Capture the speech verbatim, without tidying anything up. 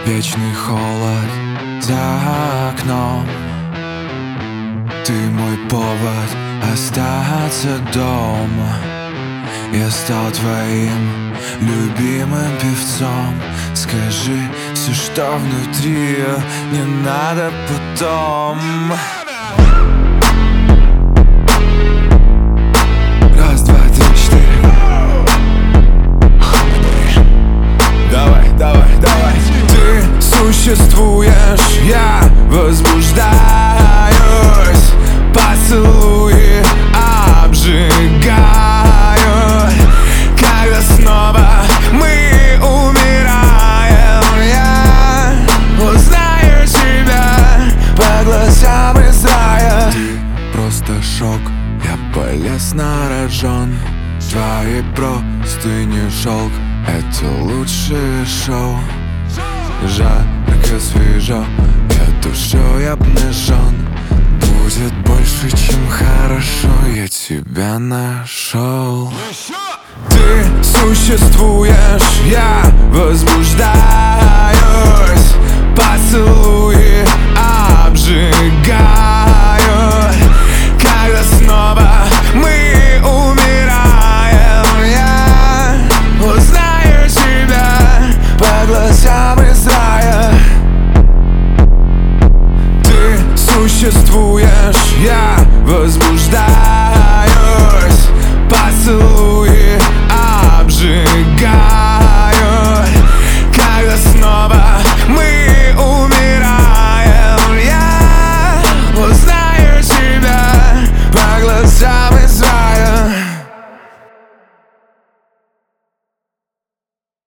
вечный холод за окном. Ты мой повод остаться дома. Я стал твоим любимым певцом. Скажи все, что внутри, не надо потом. Раз, два, три, четыре. Давай, давай, давай. Ты существуешь, я возбуждаюсь. Поцелуи обжигают. Когда снова мы умираем, я узнаю тебя по глазам из рая. Ты просто шок, я полез на рожон. Твои простыни шелк, это лучшее шоу. Жарко, свежо, я душой обнажен. Будет больше, чем хорошо, я тебя нашел. Ты существуешь, я возбуждаюсь. Поцелуи обжигают. Когда снова мы умираем, я узнаю тебя по глазам из рая. Ты существуешь, я возбуждаюсь.